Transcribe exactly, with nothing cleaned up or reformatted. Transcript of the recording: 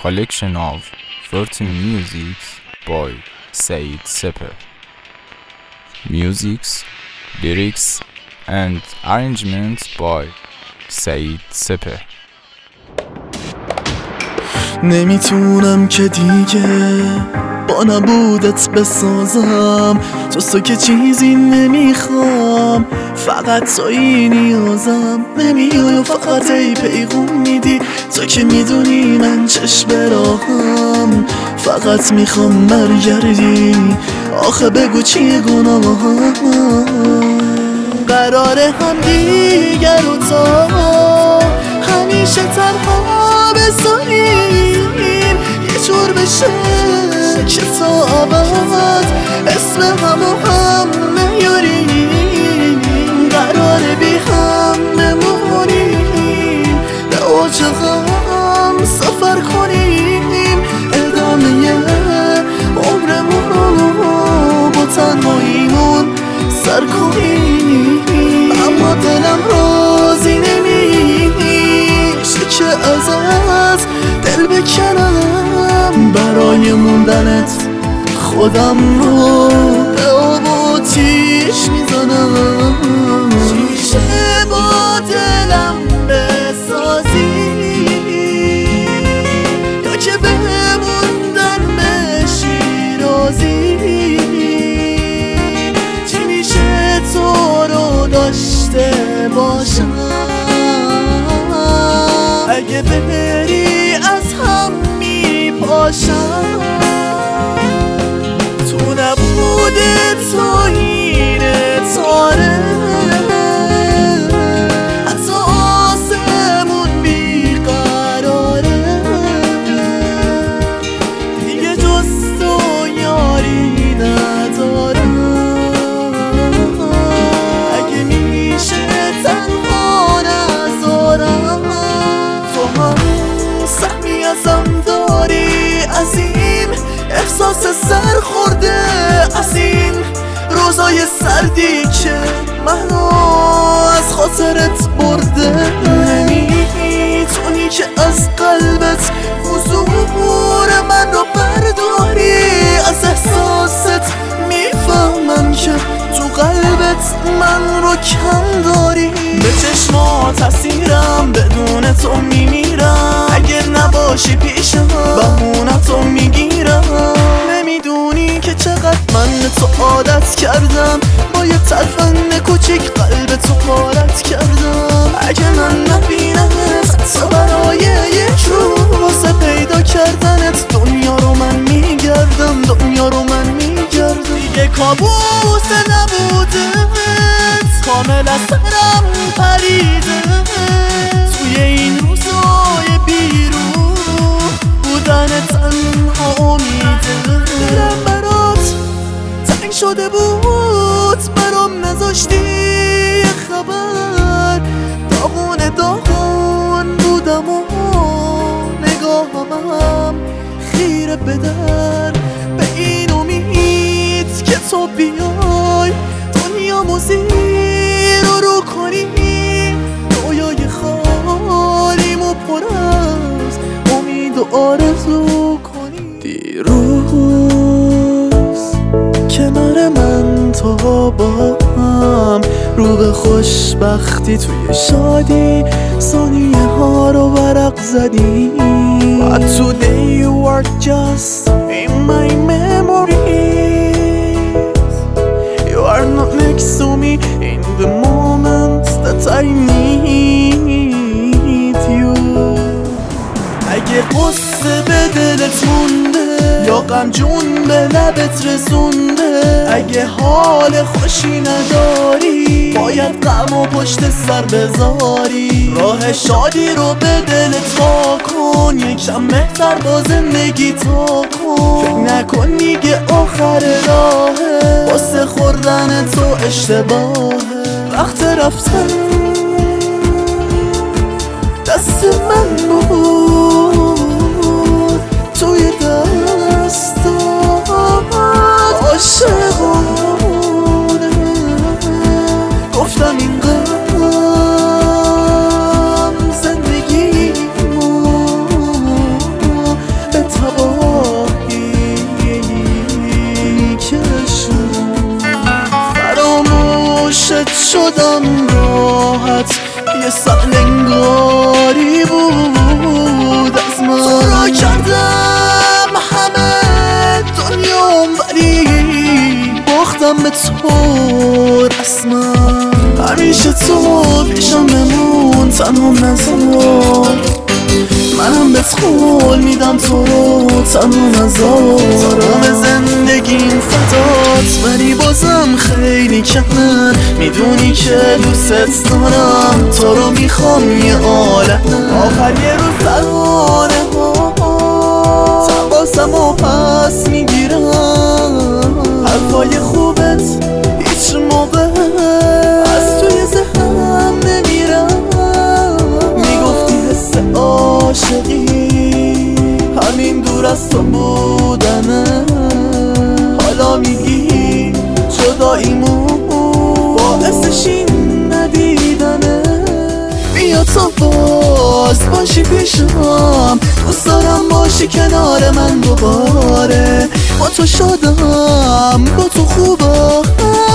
collection of thirteen musics by Said Seper. Musics, lyrics and arrangements by Said Seper. نمیتونم که دیگه با نبودت بسازم، جز تو که چیزی نمیخوام، فقط تویی نیازم. نمیای و فقط ای پیغام میدی، تو که میدونی من چشم براهم، فقط میخوام برگردی. آخه بگو چیه گناهم؟ قراره هم دیگر و تا همیشه تنها بذاریم، یه جور بشه که تا ابد اسم همو هم نیاریم. قراره بی هم بمونیم، به اوج غم سفر کنیم، ادامه عمرمون رو با تنهاییمون سر کنیم. اما دلم راضی نمیشه که ازت دل بکنم، برای موندنت خودم رو به آب و آتیش میزنم. چیشه با دلم بسازی یا که بموندن بشی راضی؟ چی میشه تو رو داشته باشم اگه بری از هم میپاشم؟ تو نبوده تو اینه تاره، حتی آسمون بیقراره، دیگه جز تو یاری ندارم. اگه میشه تنها نذارم، تو هم سهمی ازم داری از این احساس سر خورده، از این روزای سردی که منو از خاطرت برده. نمیتونی که از قلبت حضور من رو برداری، از احساست میفهمم که تو قلبت من رو کم داری. به چشمات اسیرم، بدون تو میمیرم، اگه نباشی پیشم بهونتو میگیرم. نمیدونی که چقدر من تو عادت کردم، با یه ترفند کوچیک قلب تو غارت کردم. اگه من نبینمت حتی برای یک روز واسه پیدا کردنت، دنیا رو من میگردم، دنیا رو من میگردم. دیگه کابوس نبودت کامل از سرم پریده، توی این روزای بیرون بودن تنها امیده. دلم برات تنگ شده بود، برام نذاشتی خبر، داغون داغون بودم و نگاهمم خیره به در، به این امید که تو بیای دنیامو زیر رو رو کنی، رویای خالیمو پر از امید و آرزو کنی. دیروز کنار من تو با هم رو به خوشبختی توی شادی ثانیه ها رو ورق زدی. But today you are just in my memories, you are not next to me in the moments that I need you. اگه قصه به دلت مونده یا غم جون به لبت رسونده، اگه حال خوشی نداری باید غم و پشت سر بذاری. راه شادی رو به دلت وا کن، یکم بهتر با زندگی تا کن. فکر نکن دیگه آخر راهه، واسه خوردن تو اشتباهه. وقت رفتن دست من بود، توی دستات عاشقانه گفتم این غم زندگیمو شدم راحت، یه سهلنگاری بود از من. تو را کردم همه دنیام ولی باختم به تو رسما. همیشه تو پیشم بمون، تنها نذار، منم بهت قول میدم تو رو تنها نذار. تمام زندگیم فدات، ولی بازم خیلی کمه. میدونی که دوست دارم، تو رو میخوام یه عالم. آخر یه روز ترانه ها تقاسم و پس میگیرم، حرفای خوبت هیچ موقع از توی ذهنم نمیرم. میگفتی حس عاشقی همین دور از تو بودنه، حالا میگی جداییمون باعثش این ندیدنه. بیا تو باز باشی پیشم، دوست دارم باشی کنار من دوباره. با تو شدم، با تو خوبه